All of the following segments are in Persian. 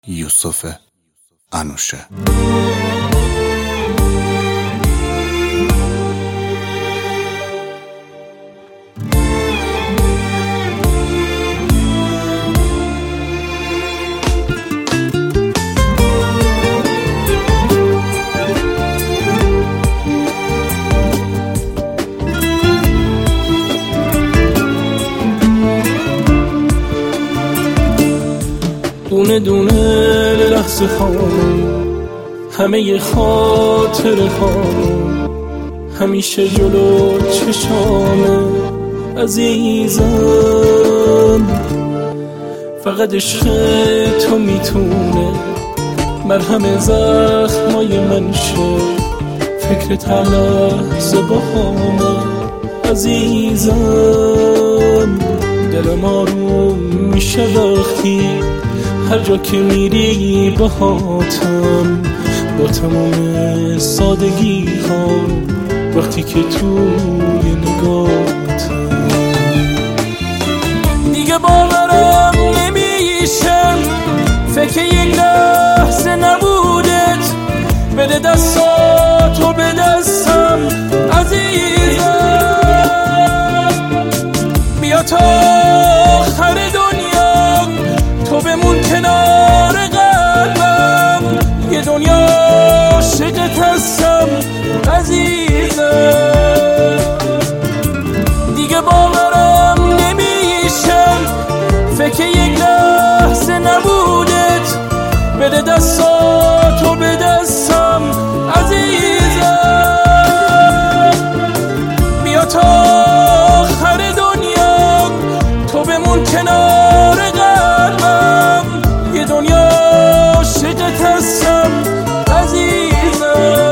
یوسف انوشه. دونه دونه لحظه هامون، همه خاطر هامون همیشه جلو چشامه عزیزم. فقط عشق تو میتونه مرهم زخمای من شه، فکرت هر لحظه با همه عزیزم. دلم آروم میشه وقتی هر جا که میری باهاتم، با تمام سادگی ها، وقتی که توی نگاهتم. دیگه باورم نمیشه فکر یک لحظه نبودت، بده دستاتو به دستم عزیزم. بیا تا آخر دنیا تو بمون کنار قلبم، یه دنیا عاشقت هستم عزیزم. دیگه باورم نمیشه فکر یک لحظه نبودت، بده دستاتو به دستم عزیزم. بیا تا آخر دنیا تو بمون کنار قلبم، یه دنیا عاشقت هستم عزیزم.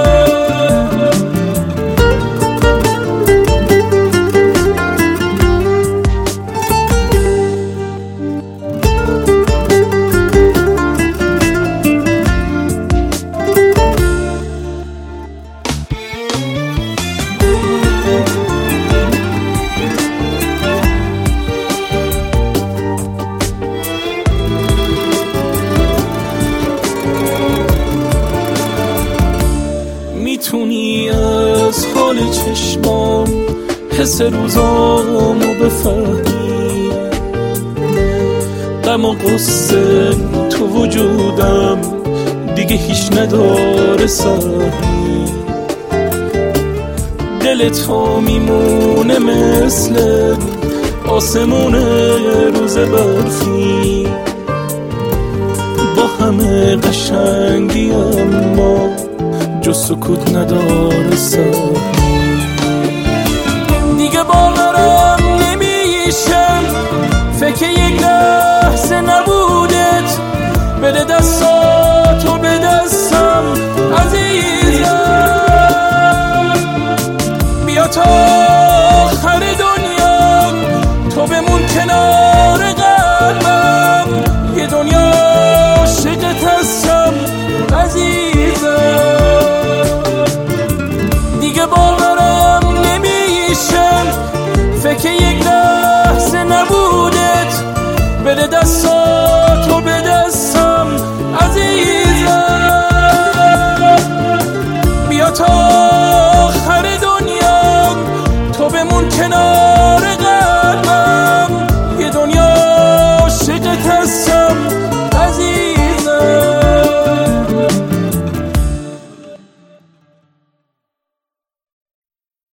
میتونی از حال چشمام حس روزامو بفهمی، غم و غصه تو وجودم دیگه هیچ نداره سهمی. دل تو میمونه مثل آسمون روز برفی، با همه قشنگی اما جز سکوت نداره سهمی. دیگه باورم نمیشه فکر